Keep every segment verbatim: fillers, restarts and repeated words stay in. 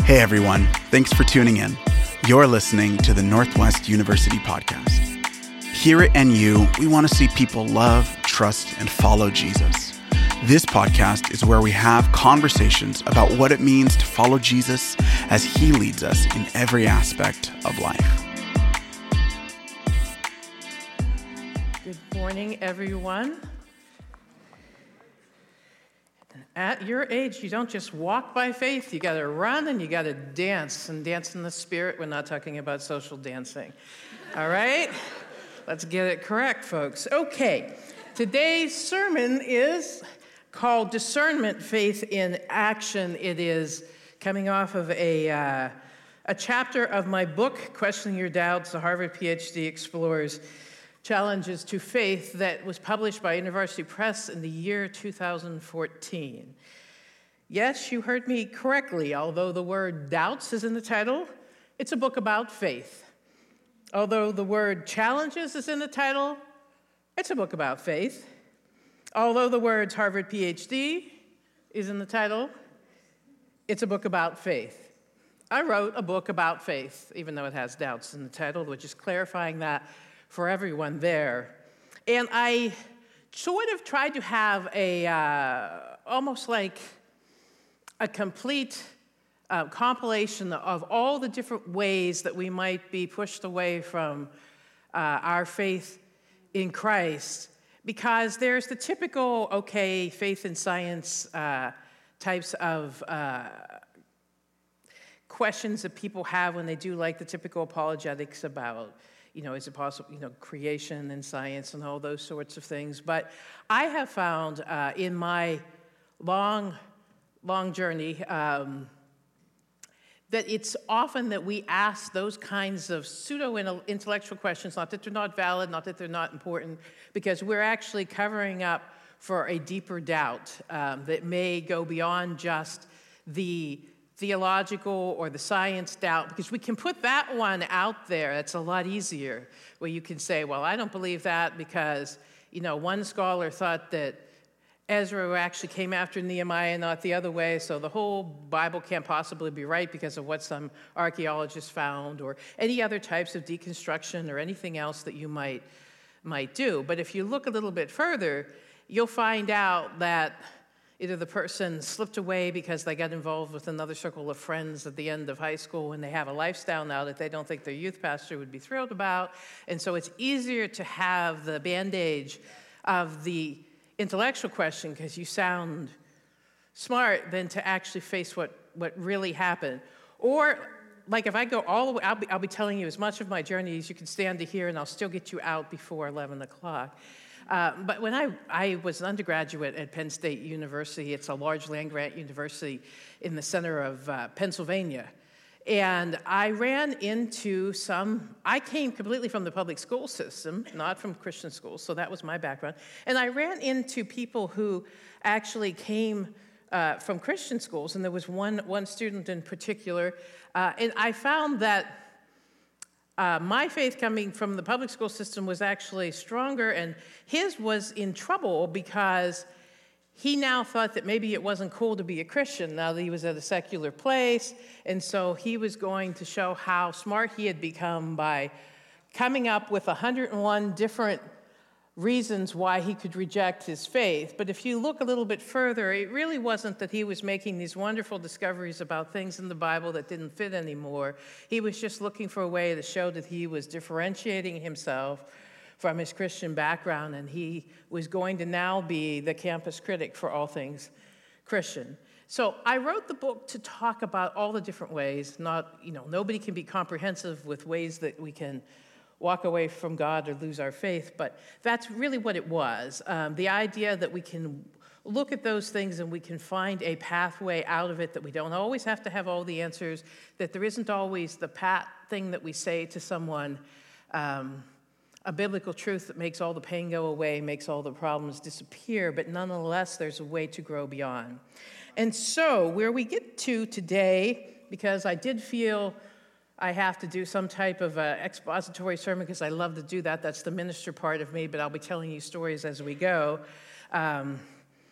Hey everyone, thanks for tuning in. You're listening to the Northwest University Podcast. Here at N U, we want to see people love, trust, and follow Jesus. This podcast is where we have conversations about what it means to follow Jesus as he leads us in every aspect of life. Good morning, everyone. At your age, you don't just walk by faith, you gotta run and you gotta dance, and dance in the spirit. We're not talking about social dancing, all right? Let's get it correct, folks. Okay, today's sermon is called Discernment, Faith in Action. It is coming off of a, uh, a chapter of my book, Questioning Your Doubts, a Harvard PhD explores challenges to faith, that was published by University Press in the year two thousand fourteen. Yes, you heard me correctly. Although the word doubts is in the title, it's a book about faith. Although the word challenges is in the title, it's a book about faith. Although the words Harvard PhD is in the title, it's a book about faith. I wrote a book about faith, even though it has doubts in the title, which is clarifying that for everyone there. And I sort of tried to have a, uh, almost like a complete uh, compilation of all the different ways that we might be pushed away from uh, our faith in Christ. Because there's the typical, okay, faith and science uh, types of uh, questions that people have when they do like the typical apologetics about, you know, is it possible, you know, creation and science and all those sorts of things. But I have found uh, in my long, long journey um, that it's often that we ask those kinds of pseudo-intellectual questions, not that they're not valid, not that they're not important, because we're actually covering up for a deeper doubt um, that may go beyond just the theological or the science doubt, because we can put that one out there. It's a lot easier, where you can say, well, I don't believe that because, you know, one scholar thought that Ezra actually came after Nehemiah, not the other way, so the whole Bible can't possibly be right because of what some archaeologists found, or any other types of deconstruction or anything else that you might, might do. But if you look a little bit further, you'll find out that either the person slipped away because they got involved with another circle of friends at the end of high school, and they have a lifestyle now that they don't think their youth pastor would be thrilled about. And so it's easier to have the bandage of the intellectual question because you sound smart than to actually face what, what really happened. Or, like, if I go all the way, I'll be, I'll be telling you as much of my journey as you can stand to hear, and I'll still get you out before eleven o'clock. Uh, but when I, I was an undergraduate at Penn State University, it's a large land-grant university in the center of uh, Pennsylvania, and I ran into some, I came completely from the public school system, not from Christian schools, so that was my background, and I ran into people who actually came uh, from Christian schools, and there was one, one student in particular, uh, and I found that Uh, my faith coming from the public school system was actually stronger, and his was in trouble because he now thought that maybe it wasn't cool to be a Christian now that he was at a secular place, and so he was going to show how smart he had become by coming up with one hundred one different reasons why he could reject his faith. But if you look a little bit further, it really wasn't that he was making these wonderful discoveries about things in the Bible that didn't fit anymore. He was just looking for a way to show that he was differentiating himself from his Christian background, and he was going to now be the campus critic for all things Christian. So I wrote the book to talk about all the different ways. Not, you know, nobody can be comprehensive with ways that we can walk away from God or lose our faith, but that's really what it was. Um, the idea that we can look at those things and we can find a pathway out of it, that we don't always have to have all the answers, that there isn't always the pat thing that we say to someone, um, a biblical truth that makes all the pain go away, makes all the problems disappear, but nonetheless, there's a way to grow beyond. And so where we get to today, because I did feel I have to do some type of uh, expository sermon because I love to do that. That's the minister part of me, but I'll be telling you stories as we go. Um,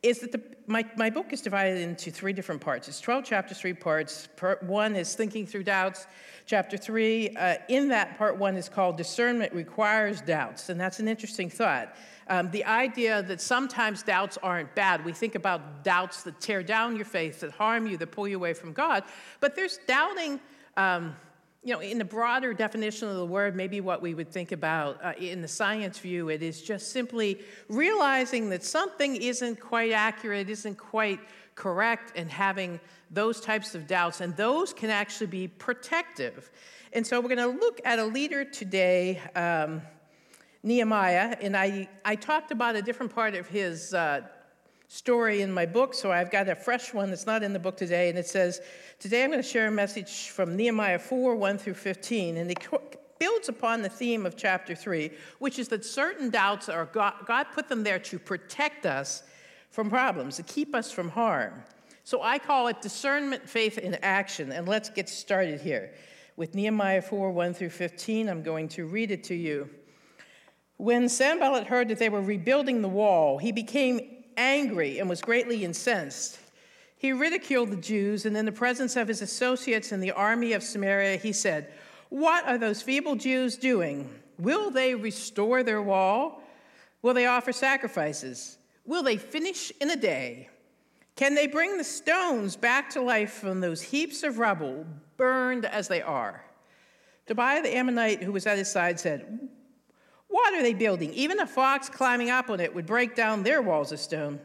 is that the, my, my book is divided into three different parts. It's twelve chapters, three parts. Part one is Thinking Through Doubts. Chapter three, uh, in that part one is called Discernment Requires Doubts, and that's an interesting thought. Um, the idea that sometimes doubts aren't bad. We think about doubts that tear down your faith, that harm you, that pull you away from God, but there's doubting, um, you know, in the broader definition of the word, maybe what we would think about uh, in the science view, it is just simply realizing that something isn't quite accurate, isn't quite correct, and having those types of doubts, and those can actually be protective. And so we're going to look at a leader today, um, Nehemiah, and I, I talked about a different part of his uh, story in my book, so I've got a fresh one that's not in the book today, and it says, today I'm going to share a message from Nehemiah four, one through fifteen, and it builds upon the theme of chapter three, which is that certain doubts are God, God put them there to protect us from problems, to keep us from harm. So I call it discernment, faith, in action, and let's get started here. With Nehemiah four, one through fifteen, I'm going to read it to you. When Sanballat heard that they were rebuilding the wall, he became angry and was greatly incensed. He ridiculed the Jews, and in the presence of his associates in the army of Samaria, he said, "What are those feeble Jews doing? Will they restore their wall? Will they offer sacrifices? Will they finish in a day? Can they bring the stones back to life from those heaps of rubble, burned as they are?" Tobiah the Ammonite, who was at his side, said, "What are they building? Even a fox climbing up on it would break down their walls of stone.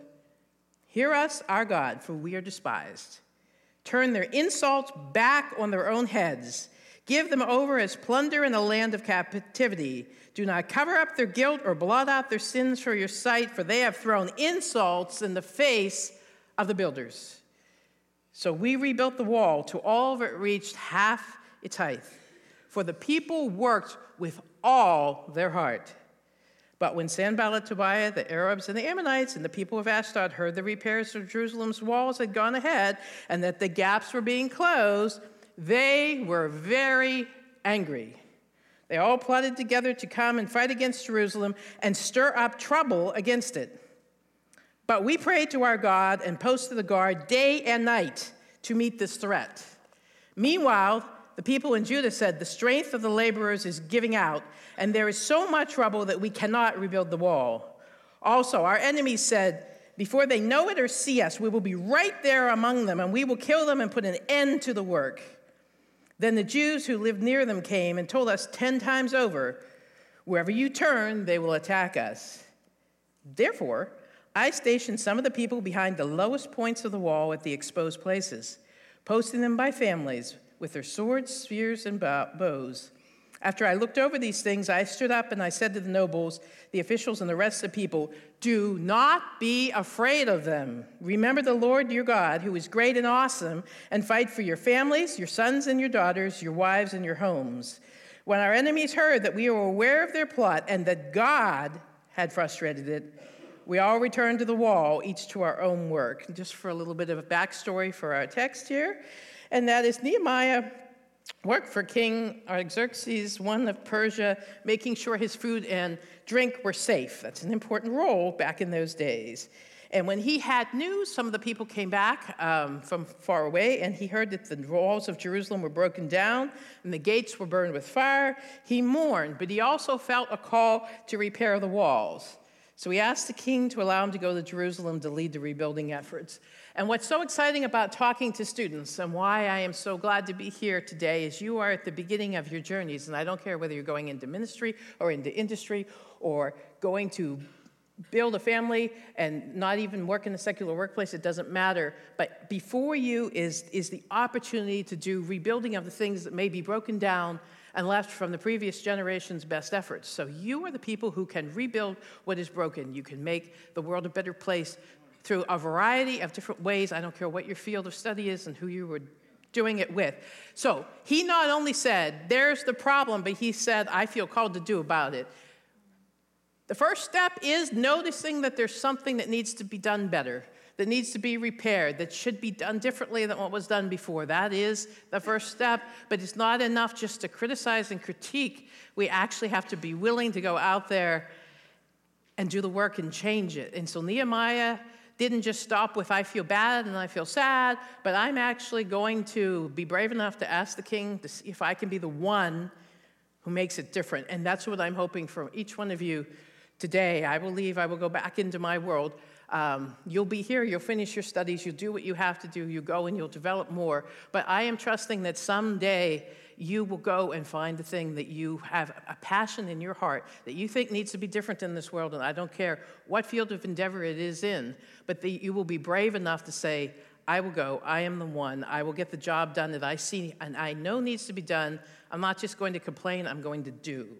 Hear us, our God, for we are despised. Turn their insults back on their own heads. Give them over as plunder in the land of captivity. Do not cover up their guilt or blot out their sins for your sight, for they have thrown insults in the face of the builders." So we rebuilt the wall till all of it reached half its height, for the people worked with all their heart. But when Sanballat, Tobiah, the Arabs, and the Ammonites, and the people of Ashdod heard the repairs of Jerusalem's walls had gone ahead, and that the gaps were being closed, they were very angry. They all plotted together to come and fight against Jerusalem and stir up trouble against it. But we prayed to our God and posted a guard day and night to meet this threat. Meanwhile, the people in Judah said, "The strength of the laborers is giving out, and there is so much trouble that we cannot rebuild the wall." Also, our enemies said, "Before they know it or see us, we will be right there among them, and we will kill them and put an end to the work." Then the Jews who lived near them came and told us ten times over, "Wherever you turn, they will attack us." Therefore, I stationed some of the people behind the lowest points of the wall at the exposed places, posting them by families, with their swords, spears, and bows. After I looked over these things, I stood up and I said to the nobles, the officials, and the rest of the people, "Do not be afraid of them. Remember the Lord your God, who is great and awesome, and fight for your families, your sons and your daughters, your wives and your homes." When our enemies heard that we were aware of their plot and that God had frustrated it, we all returned to the wall, each to our own work. Just for a little bit of a backstory for our text here, and that is Nehemiah worked for King Artaxerxes I of Persia, making sure his food and drink were safe. That's an important role back in those days. And when he had news, some of the people came back um, from far away, and he heard that the walls of Jerusalem were broken down and the gates were burned with fire. He mourned, but he also felt a call to repair the walls. So he asked the king to allow him to go to Jerusalem to lead the rebuilding efforts. And what's so exciting about talking to students, and why I am so glad to be here today, is you are at the beginning of your journeys. And I don't care whether you're going into ministry or into industry or going to build a family and not even work in a secular workplace, it doesn't matter. But before you is, is the opportunity to do rebuilding of the things that may be broken down and left from the previous generation's best efforts. So you are the people who can rebuild what is broken. You can make the world a better place through a variety of different ways. I don't care what your field of study is and who you were doing it with. So he not only said, there's the problem, but he said, I feel called to do about it. The first step is noticing that there's something that needs to be done better, that needs to be repaired, that should be done differently than what was done before. That is the first step, but it's not enough just to criticize and critique. We actually have to be willing to go out there and do the work and change it. And so Nehemiah didn't just stop with I feel bad and I feel sad, but I'm actually going to be brave enough to ask the king to see if I can be the one who makes it different. And that's what I'm hoping for each one of you today. I will leave, I will go back into my world. Um, you'll be here, you'll finish your studies, you'll do what you have to do, you go and you'll develop more. But I am trusting that someday you will go and find the thing that you have a passion in your heart that you think needs to be different in this world. And I don't care what field of endeavor it is in, but that you will be brave enough to say, I will go, I am the one, I will get the job done that I see and I know needs to be done. I'm not just going to complain, I'm going to do.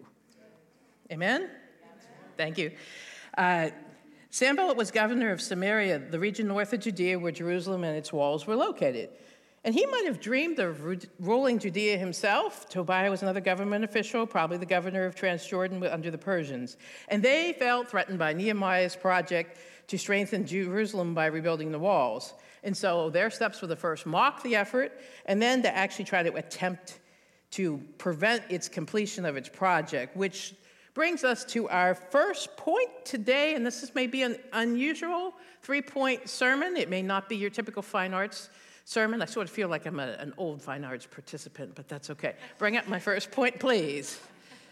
Amen? Amen. Thank you. Uh, Sanballat was governor of Samaria, the region north of Judea where Jerusalem and its walls were located. And he might have dreamed of ruling Judea himself. Tobiah was another government official, probably the governor of Transjordan under the Persians. And they felt threatened by Nehemiah's project to strengthen Jerusalem by rebuilding the walls. And so their steps were to first mock the effort, and then to actually try to attempt to prevent its completion of its project, which brings us to our first point today, and this is maybe an unusual three-point sermon. It may not be your typical fine arts sermon. I sort of feel like I'm a, an old fine arts participant, but that's okay. Bring up my first point, please.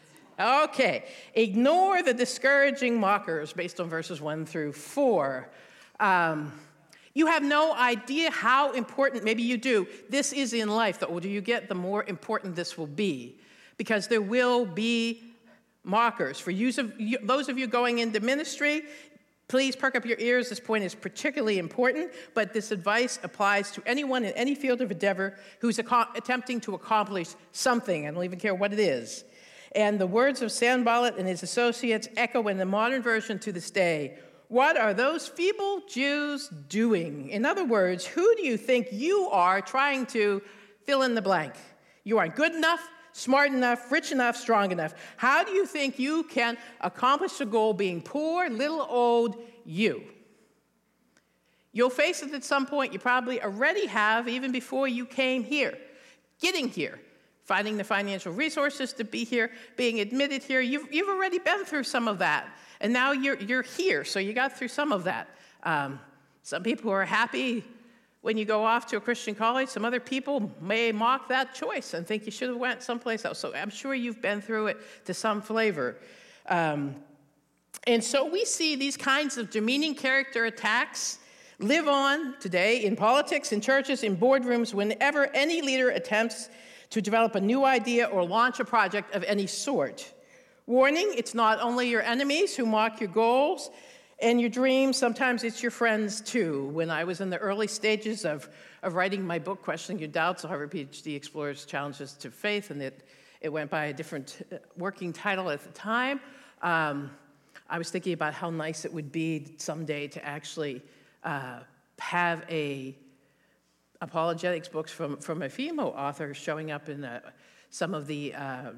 Okay, ignore the discouraging mockers based on verses one through four. Um, you have no idea how important, maybe you do, this is in life. The older you get, the more important this will be, because there will be mockers. For you, those of you going into ministry, please perk up your ears. This point is particularly important, but this advice applies to anyone in any field of endeavor who's attempting to accomplish something. I don't even care what it is. And the words of Sanballat and his associates echo in the modern version to this day. What are those feeble Jews doing? In other words, who do you think you are trying to fill in the blank? You aren't good enough, smart enough, rich enough, strong enough. How do you think you can accomplish the goal being poor, little old you? You'll face it at some point. You probably already have, even before you came here. Getting here, finding the financial resources to be here, being admitted here. You've, you've already been through some of that. And now you're, you're here, so you got through some of that. Um, some people are happy when you go off to a Christian college. Some other people may mock that choice and think you should have went someplace else. So I'm sure you've been through it to some flavor. Um, and so we see these kinds of demeaning character attacks live on today in politics, in churches, in boardrooms, whenever any leader attempts to develop a new idea or launch a project of any sort. Warning, it's not only your enemies who mock your goals and your dreams, sometimes it's your friends too. When I was in the early stages of, of writing my book, Questioning Your Doubts, the Harvard PhD Explores Challenges to Faith, and it, it went by a different working title at the time, um, I was thinking about how nice it would be someday to actually uh, have a apologetics books from, from a female author showing up in uh, some of the uh,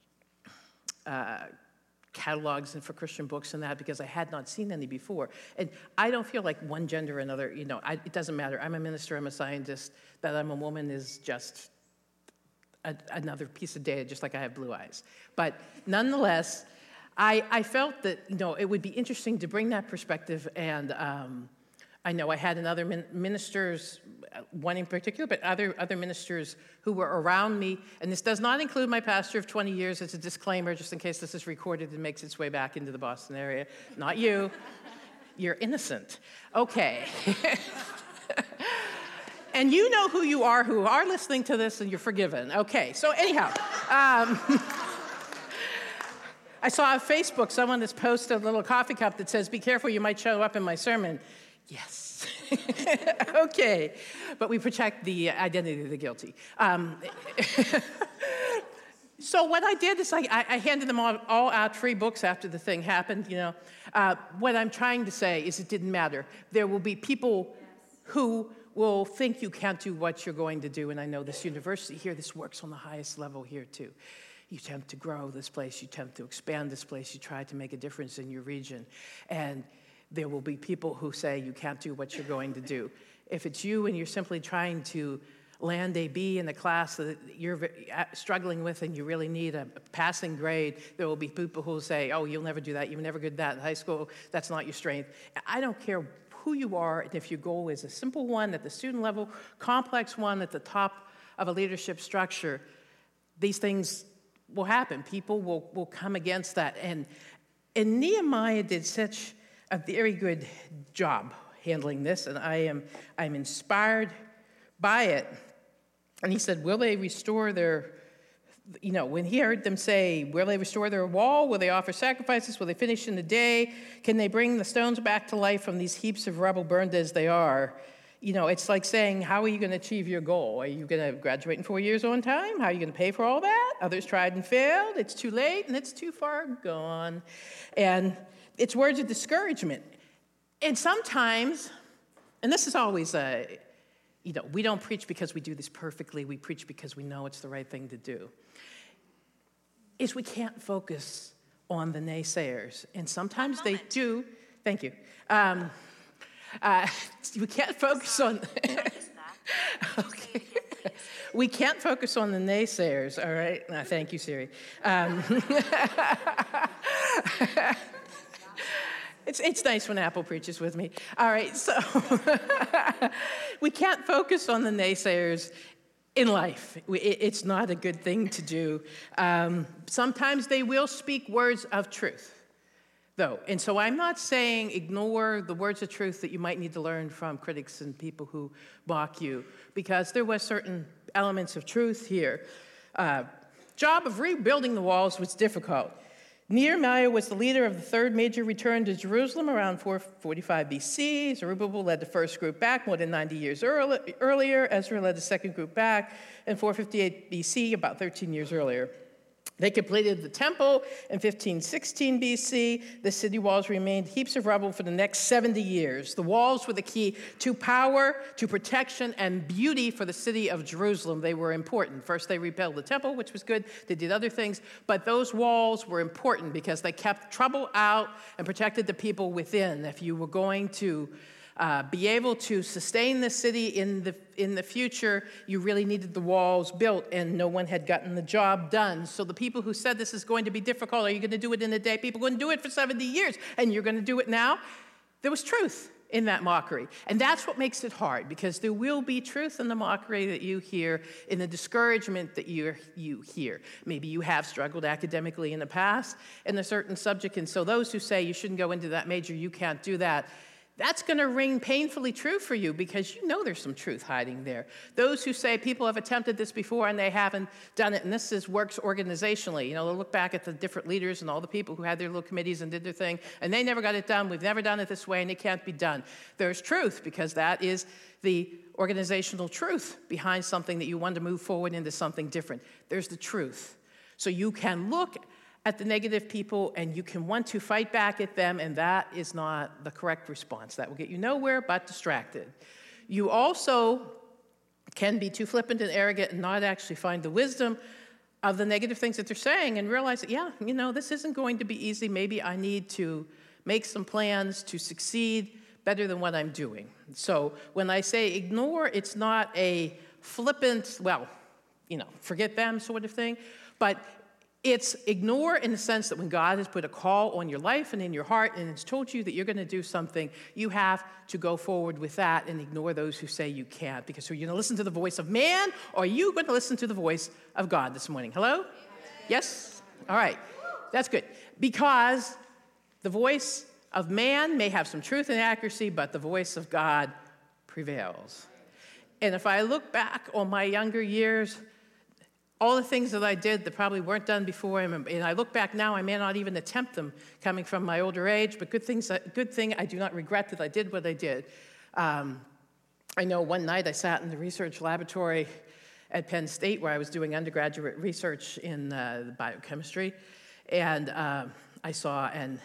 uh, catalogs and for Christian books and that, because I had not seen any before. And I don't feel like one gender or another, you know, I, it doesn't matter. I'm a minister, I'm a scientist. That I'm a woman is just a, another piece of data, just like I have blue eyes. But nonetheless, I, I felt that, you know, it would be interesting to bring that perspective. And um, I know I had another min- ministers, one in particular, but other, other ministers who were around me. And this does not include my pastor of twenty years. It's a disclaimer, just in case this is recorded and makes its way back into the Boston area. Not you. You're innocent. Okay. And you know who you are, who are listening to this, and you're forgiven. Okay, so anyhow. Um, I saw on Facebook someone that's posted a little coffee cup that says, "Be careful, you might show up in my sermon." Yes. Okay. But we protect the identity of the guilty. Um, so what I did is I, I handed them all, all out free books after the thing happened, you know. Uh, what I'm trying to say is it didn't matter. There will be people who will think you can't do what you're going to do. And I know this university here, this works on the highest level here too. You attempt to grow this place, you attempt to expand this place, you try to make a difference in your region. And there will be people who say you can't do what you're going to do. If it's you and you're simply trying to land a B in a class that you're struggling with and you really need a passing grade, there will be people who will say, oh, you'll never do that, you were never good at that in high school, that's not your strength. I don't care who you are, and if your goal is a simple one at the student level, complex one at the top of a leadership structure, these things will happen. People will, will come against that. And, and Nehemiah did such a very good job handling this, and I am I'm inspired by it. And he said, will they restore their, you know, when he heard them say, will they restore their wall? Will they offer sacrifices? Will they finish in the day? Can they bring the stones back to life from these heaps of rubble burned as they are? You know, it's like saying, how are you going to achieve your goal? Are you going to graduate in four years on time? How are you going to pay for all that? Others tried and failed. It's too late, and it's too far gone. And it's words of discouragement. And sometimes, and this is always a, you know, we don't preach because we do this perfectly. We preach because we know it's the right thing to do. Is we can't focus on the naysayers. And sometimes they do. Thank you. Um, Uh, we can't focus on. Okay. We can't focus on the naysayers. All right. No, thank you, Siri. Um, it's it's nice when Apple preaches with me. All right. So we can't focus on the naysayers in life. We, it, it's not a good thing to do. Um, sometimes they will speak words of truth, though. And so I'm not saying ignore the words of truth that you might need to learn from critics and people who mock you, because there was certain elements of truth here. Uh, job of rebuilding the walls was difficult. Nehemiah was the leader of the third major return to Jerusalem around four forty-five B C. Zerubbabel led the first group back more than ninety years early, earlier. Ezra led the second group back in four fifty-eight B C, about thirteen years earlier. They completed the temple in fifteen sixteen B C. The city walls remained heaps of rubble for the next seventy years. The walls were the key to power, to protection, and beauty for the city of Jerusalem. They were important. First, they rebuilt the temple, which was good. They did other things. But those walls were important because they kept trouble out and protected the people within. If you were going to Uh, be able to sustain the city in the in the future, you really needed the walls built, and no one had gotten the job done. So the people who said this is going to be difficult, are you going to do it in a day? People couldn't do it for seventy years, and you're going to do it now? There was truth in that mockery. And that's what makes it hard, because there will be truth in the mockery that you hear, in the discouragement that you you hear. Maybe you have struggled academically in the past in a certain subject, and so those who say you shouldn't go into that major, you can't do that, that's going to ring painfully true for you, because you know there's some truth hiding there. Those who say people have attempted this before and they haven't done it, and this is works organizationally. You know, they'll look back at the different leaders and all the people who had their little committees and did their thing, and they never got it done. We've never done it this way, and it can't be done. There's truth, because that is the organizational truth behind something that you want to move forward into something different. There's the truth. So you can look at the negative people, and you can want to fight back at them, and that is not the correct response. That will get you nowhere but distracted. You also can be too flippant and arrogant and not actually find the wisdom of the negative things that they're saying and realize that, yeah, you know, this isn't going to be easy. Maybe I need to make some plans to succeed better than what I'm doing. So when I say ignore, it's not a flippant, well, you know, forget them sort of thing, but it's ignore in the sense that when God has put a call on your life and in your heart and has told you that you're going to do something, you have to go forward with that and ignore those who say you can't. Because are you going to listen to the voice of man, or are you going to listen to the voice of God this morning? Hello? Yes? All right. That's good. Because the voice of man may have some truth and accuracy, but the voice of God prevails. And if I look back on my younger years, all the things that I did that probably weren't done before, and I look back now, I may not even attempt them coming from my older age, but good things, good thing I do not regret that I did what I did. Um, I know one night I sat in the research laboratory at Penn State where I was doing undergraduate research in uh, biochemistry, and uh, I saw an,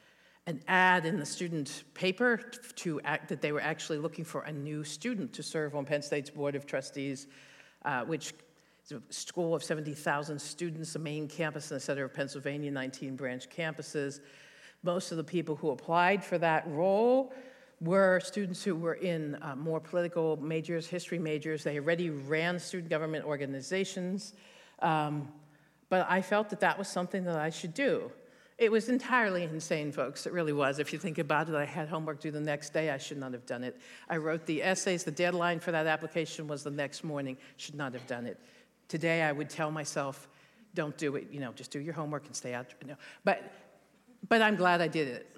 an ad in the student paper to act, that they were actually looking for a new student to serve on Penn State's Board of Trustees, uh, which a school of seventy thousand students, the main campus in the center of Pennsylvania, nineteen branch campuses. Most of the people who applied for that role were students who were in uh, more political majors, history majors. They already ran student government organizations. Um, but I felt that that was something that I should do. It was entirely insane, folks. It really was. If you think about it, I had homework due the next day. I should not have done it. I wrote the essays. The deadline for that application was the next morning. Should not have done it. Today, I would tell myself, don't do it. You know, just do your homework and stay out. You know. But, but I'm glad I did it.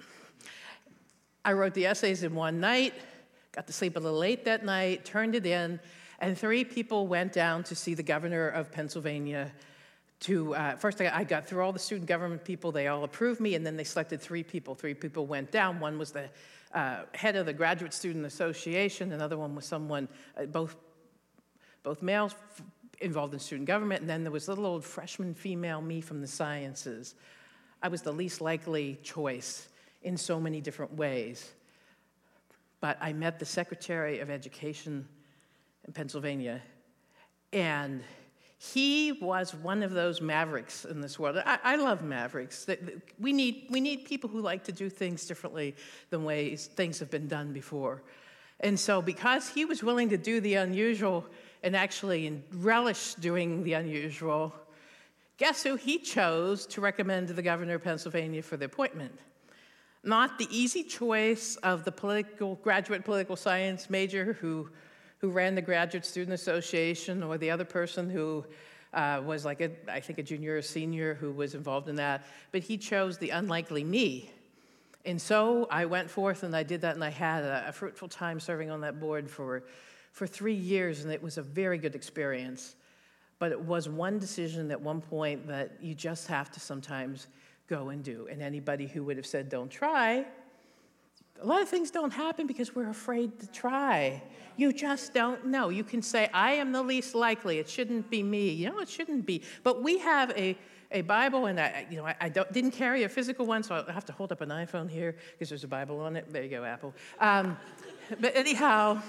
I wrote the essays in one night, got to sleep a little late that night, turned it in, and three people went down to see the governor of Pennsylvania. To, uh, first, I, I got through all the student government people. They all approved me, and then they selected three people. Three people went down. One was the uh, head of the Graduate Student Association. Another one was someone, uh, both, both males f- involved in student government, and then there was little old freshman female me from the sciences. I was the least likely choice in so many different ways. But I met the Secretary of Education in Pennsylvania, and he was one of those mavericks in this world. I, I love mavericks. We need, we need people who like to do things differently than ways things have been done before. And so because he was willing to do the unusual and actually relish doing the unusual, guess who he chose to recommend to the governor of Pennsylvania for the appointment? Not the easy choice of the political, graduate political science major who who ran the Graduate Student Association, or the other person who uh, was like, a, I think, a junior or senior who was involved in that. But he chose the unlikely me. And so I went forth and I did that, and I had a, a fruitful time serving on that board for, for three years, and it was a very good experience. But it was one decision at one point that you just have to sometimes go and do. And anybody who would have said, don't try, a lot of things don't happen because we're afraid to try. You just don't know. You can say, I am the least likely. It shouldn't be me. You know, it shouldn't be. But we have a, a Bible, and I, you know, I, I don't, didn't carry a physical one, so I have to hold up an iPhone here because there's a Bible on it. There you go, Apple. Um, but anyhow,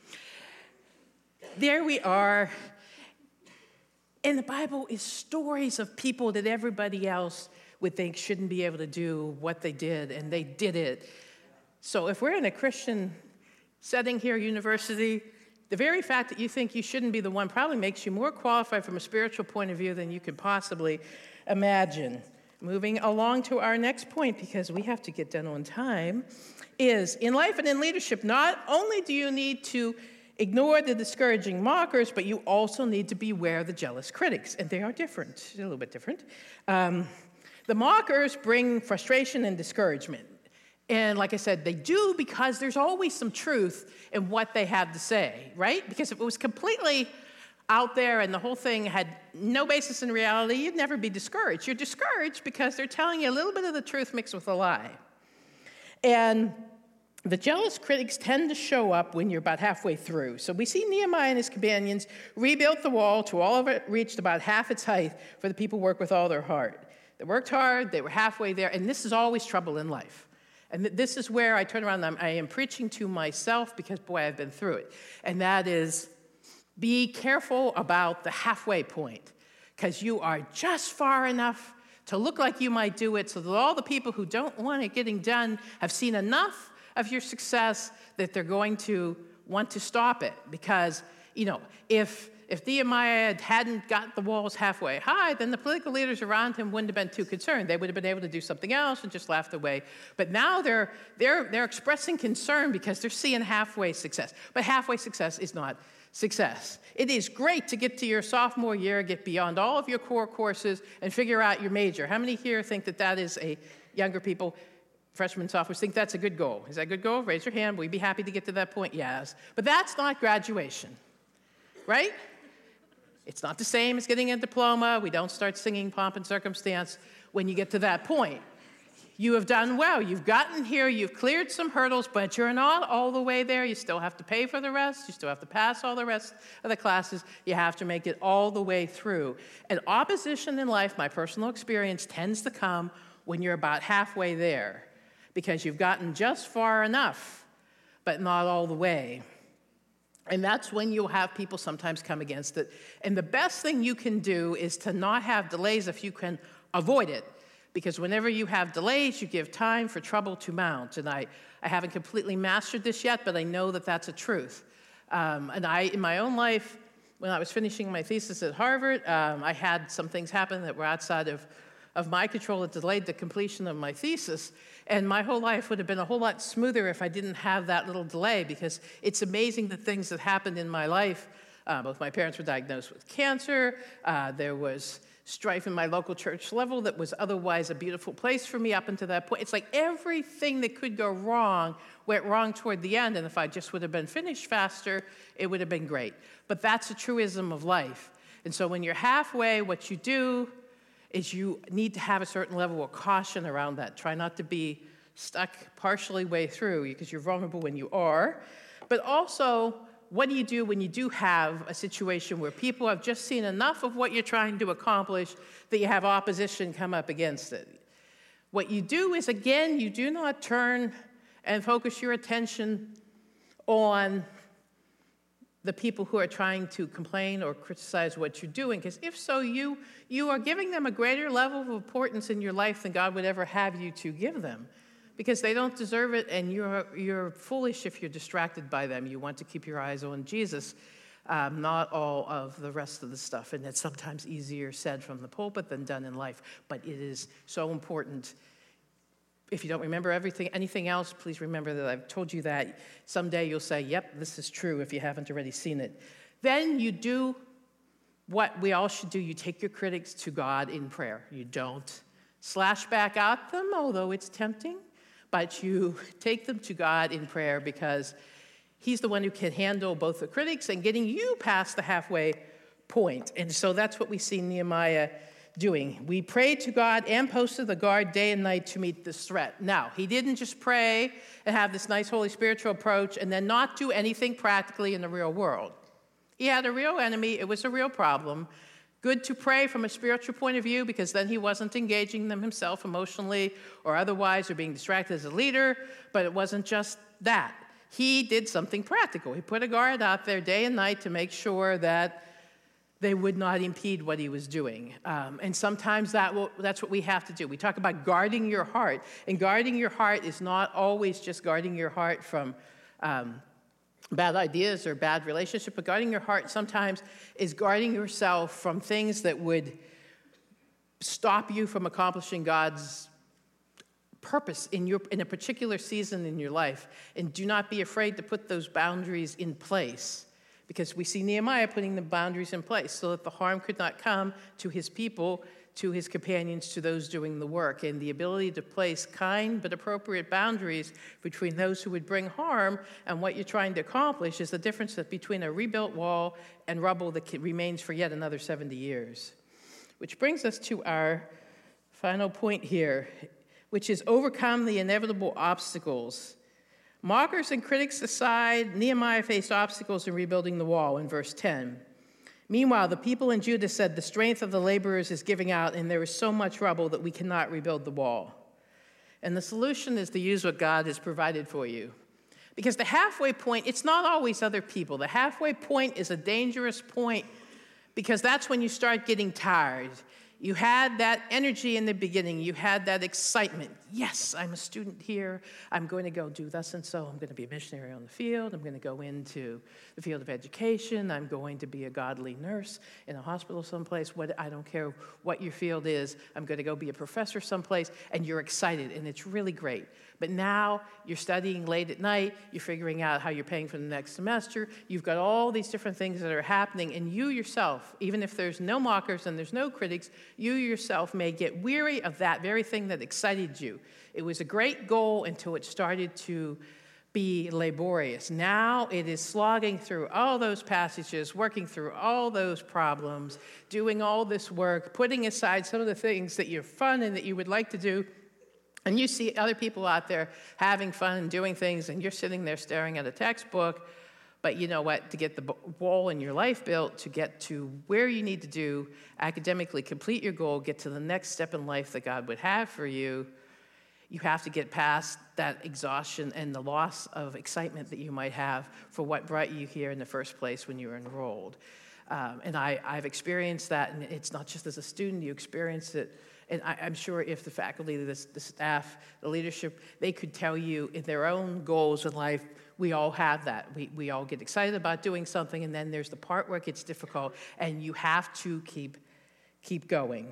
there we are. And the Bible is stories of people that everybody else would think shouldn't be able to do what they did, and they did it. So if we're in a Christian setting here, university, the very fact that you think you shouldn't be the one probably makes you more qualified from a spiritual point of view than you could possibly imagine. Moving along to our next point, because we have to get done on time, is in life and in leadership, not only do you need to ignore the discouraging mockers, but you also need to beware the jealous critics. And they are different, a little bit different. Um, the mockers bring frustration and discouragement. And like I said, they do because there's always some truth in what they have to say, right? Because if it was completely out there and the whole thing had no basis in reality, you'd never be discouraged. You're discouraged because they're telling you a little bit of the truth mixed with a lie. And the jealous critics tend to show up when you're about halfway through. So we see Nehemiah and his companions rebuilt the wall till all of it reached about half its height, for the people work with all their heart. They worked hard, they were halfway there, and this is always trouble in life. And this is where I turn around and I am preaching to myself because, boy, I've been through it. And that is, be careful about the halfway point, because you are just far enough to look like you might do it so that all the people who don't want it getting done have seen enough of your success that they're going to want to stop it. Because, you know, if... If Nehemiah hadn't got the walls halfway high, then the political leaders around him wouldn't have been too concerned. They would have been able to do something else and just laughed away. But now they're, they're, they're expressing concern because they're seeing halfway success. But halfway success is not success. It is great to get to your sophomore year, get beyond all of your core courses, and figure out your major. How many here think that that is a, younger people, freshmen, sophomores, think that's a good goal? Is that a good goal? Raise your hand. We'd be happy to get to that point. Yes. But that's not graduation, right? It's not the same as getting a diploma. We don't start singing pomp and circumstance when you get to that point. You have done well. You've gotten here. You've cleared some hurdles, but you're not all the way there. You still have to pay for the rest. You still have to pass all the rest of the classes. You have to make it all the way through. And opposition in life, my personal experience, tends to come when you're about halfway there, because you've gotten just far enough, but not all the way. And that's when you'll have people sometimes come against it. And the best thing you can do is to not have delays if you can avoid it. Because whenever you have delays, you give time for trouble to mount. And I, I haven't completely mastered this yet, but I know that that's a truth. Um, and I, in my own life, when I was finishing my thesis at Harvard, um, I had some things happen that were outside of of my control. It delayed the completion of my thesis, and my whole life would have been a whole lot smoother if I didn't have that little delay, because it's amazing the things that happened in my life. Uh, both my parents were diagnosed with cancer. Uh, there was strife in my local church level that was otherwise a beautiful place for me up until that point. It's like everything that could go wrong went wrong toward the end, and if I just would have been finished faster, it would have been great. But that's a truism of life. And so when you're halfway, what you do is you need to have a certain level of caution around that. Try not to be stuck partially way through, because you're vulnerable when you are. But also, what do you do when you do have a situation where people have just seen enough of what you're trying to accomplish that you have opposition come up against it? What you do is, again, you do not turn and focus your attention on the people who are trying to complain or criticize what you're doing, because if so, you, you are giving them a greater level of importance in your life than God would ever have you to give them, because they don't deserve it, and you're, you're foolish if you're distracted by them. You want to keep your eyes on Jesus, um, not all of the rest of the stuff, and it's sometimes easier said from the pulpit than done in life, but it is so important. If you don't remember everything, anything else, please remember that I've told you that. Someday you'll say, yep, this is true, if you haven't already seen it. Then you do what we all should do. You take your critics to God in prayer. You don't slash back at them, although it's tempting, but you take them to God in prayer, because he's the one who can handle both the critics and getting you past the halfway point. And so that's what we see Nehemiah doing. We prayed to God and posted the guard day and night to meet this threat. Now, he didn't just pray and have this nice Holy Spiritual approach and then not do anything practically in the real world. He had a real enemy. It was a real problem. Good to pray from a spiritual point of view, because then he wasn't engaging them himself emotionally or otherwise, or being distracted as a leader, but it wasn't just that. He did something practical. He put a guard out there day and night to make sure that they would not impede what he was doing. Um, and sometimes that will, that's what we have to do. We talk about guarding your heart, and guarding your heart is not always just guarding your heart from um, bad ideas or bad relationships, but guarding your heart sometimes is guarding yourself from things that would stop you from accomplishing God's purpose in your in a particular season in your life. And do not be afraid to put those boundaries in place, because we see Nehemiah putting the boundaries in place so that the harm could not come to his people, to his companions, to those doing the work. And the ability to place kind but appropriate boundaries between those who would bring harm and what you're trying to accomplish is the difference between a rebuilt wall and rubble that remains for yet another seventy years. Which brings us to our final point here, which is overcome the inevitable obstacles. Mockers and critics aside, Nehemiah faced obstacles in rebuilding the wall in verse ten. Meanwhile, the people in Judah said, the strength of the laborers is giving out, and there is so much rubble that we cannot rebuild the wall. And the solution is to use what God has provided for you. Because the halfway point, it's not always other people. The halfway point is a dangerous point, because that's when you start getting tired. You had that energy in the beginning. You had that excitement. Yes, I'm a student here. I'm going to go do thus and so. I'm going to be a missionary on the field. I'm going to go into the field of education. I'm going to be a godly nurse in a hospital someplace. What, I don't care what your field is. I'm going to go be a professor someplace. And you're excited, and it's really great. But now you're studying late at night. You're figuring out how you're paying for the next semester. You've got all these different things that are happening. And you yourself, even if there's no mockers and there's no critics, you yourself may get weary of that very thing that excited you. It was a great goal until it started to be laborious. Now it is slogging through all those passages, working through all those problems, doing all this work, putting aside some of the things that you're fun and that you would like to do. And you see other people out there having fun and doing things, and you're sitting there staring at a textbook. But you know what? To get the wall in your life built, to get to where you need to do, academically complete your goal, get to the next step in life that God would have for you, you have to get past that exhaustion and the loss of excitement that you might have for what brought you here in the first place when you were enrolled. Um, and I, I've experienced that, and it's not just as a student, you experience it. And I, I'm sure if the faculty, the, the staff, the leadership, they could tell you in their own goals in life, we all have that. We, we all get excited about doing something, and then there's the part where it gets difficult, and you have to keep, keep going.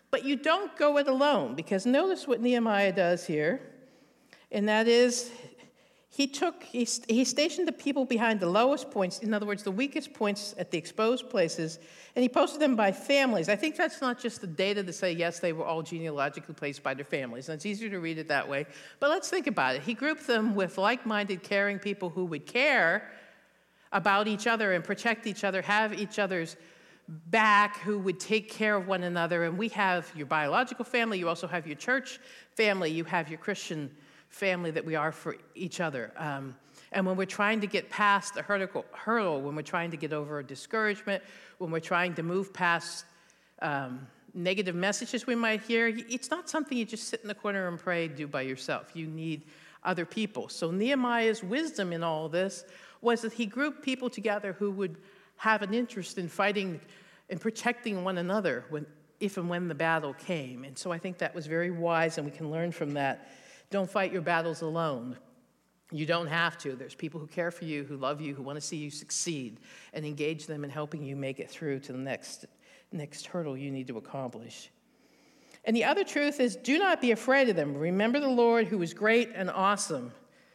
But you don't go it alone, because notice what Nehemiah does here, and that is he took, he, he stationed the people behind the lowest points, in other words, the weakest points at the exposed places, and he posted them by families. I think that's not just the data to say, yes, they were all genealogically placed by their families, and it's easier to read it that way. But let's think about it. He grouped them with like-minded, caring people who would care about each other and protect each other, have each other's back, who would take care of one another. And we have your biological family, you also have your church family, you have your Christian family that we are for each other. Um, and when we're trying to get past the hurdle, hurdle, when we're trying to get over a discouragement, when we're trying to move past um, negative messages we might hear, it's not something you just sit in the corner and pray, do by yourself. You need other people. So Nehemiah's wisdom in all this was that he grouped people together who would have an interest in fighting and protecting one another when, if and when the battle came. And so I think that was very wise, and we can learn from that. Don't fight your battles alone. You don't have to. There's people who care for you, who love you, who want to see you succeed, and engage them in helping you make it through to the next, next hurdle you need to accomplish. And the other truth is, do not be afraid of them. Remember the Lord who is great and awesome.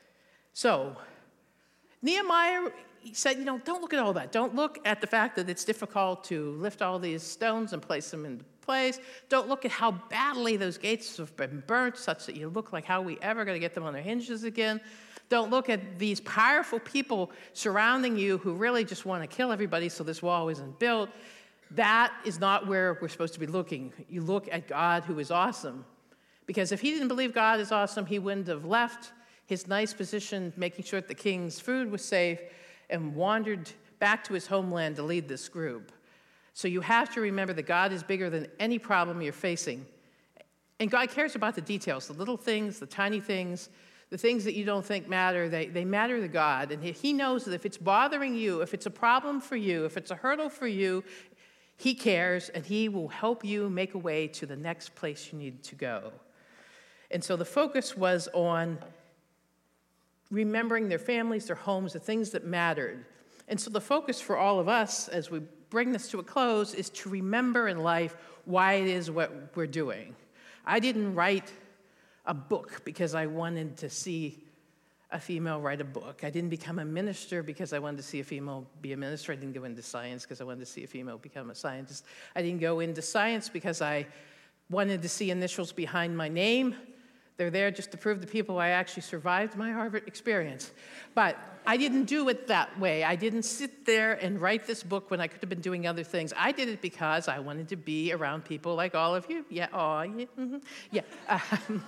So, Nehemiah, he said, you know, don't look at all that. Don't look at the fact that it's difficult to lift all these stones and place them into place. Don't look at how badly those gates have been burnt, such that you look like, how are we ever going to get them on their hinges again? Don't look at these powerful people surrounding you who really just want to kill everybody so this wall isn't built. That is not where we're supposed to be looking. You look at God, who is awesome. Because if he didn't believe God is awesome, he wouldn't have left his nice position, making sure that the king's food was safe, and wandered back to his homeland to lead this group. So you have to remember that God is bigger than any problem you're facing. And God cares about the details, the little things, the tiny things, the things that you don't think matter, they, they matter to God. And he knows that if it's bothering you, if it's a problem for you, if it's a hurdle for you, he cares, and he will help you make a way to the next place you need to go. And so the focus was on remembering their families, their homes, the things that mattered. And so the focus for all of us as we bring this to a close is to remember in life why it is what we're doing. I didn't write a book because I wanted to see a female write a book. I didn't become a minister because I wanted to see a female be a minister. I didn't go into science because I wanted to see a female become a scientist. I didn't go into science because I wanted to see initials behind my name. They're there just to prove to people I actually survived my Harvard experience. But I didn't do it that way. I didn't sit there and write this book when I could have been doing other things. I did it because I wanted to be around people like all of you. Yeah, oh, yeah, mm-hmm. yeah. Um,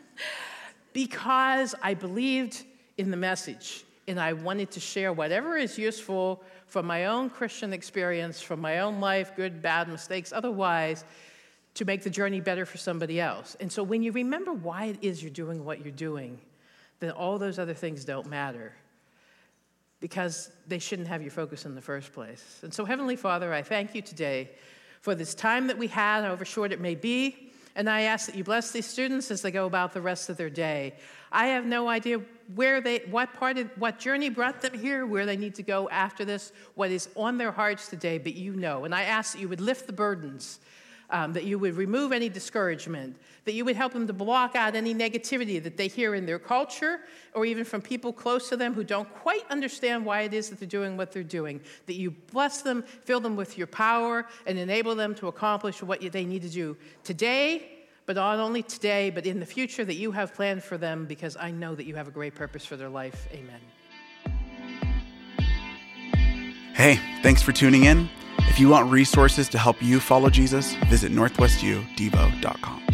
because I believed in the message, and I wanted to share whatever is useful from my own Christian experience, from my own life, good, bad, mistakes, otherwise, to make the journey better for somebody else. And so when you remember why it is you're doing what you're doing, then all those other things don't matter, because they shouldn't have your focus in the first place. And so, Heavenly Father, I thank you today for this time that we had, however short it may be, and I ask that you bless these students as they go about the rest of their day. I have no idea where they, what part of, what journey brought them here, where they need to go after this, what is on their hearts today, but you know. And I ask that you would lift the burdens, Um, that you would remove any discouragement, that you would help them to block out any negativity that they hear in their culture or even from people close to them who don't quite understand why it is that they're doing what they're doing, that you bless them, fill them with your power, and enable them to accomplish what you, they need to do today, but not only today, but in the future that you have planned for them, because I know that you have a great purpose for their life. Amen. Hey, thanks for tuning in. If you want resources to help you follow Jesus, visit northwest u devo dot com.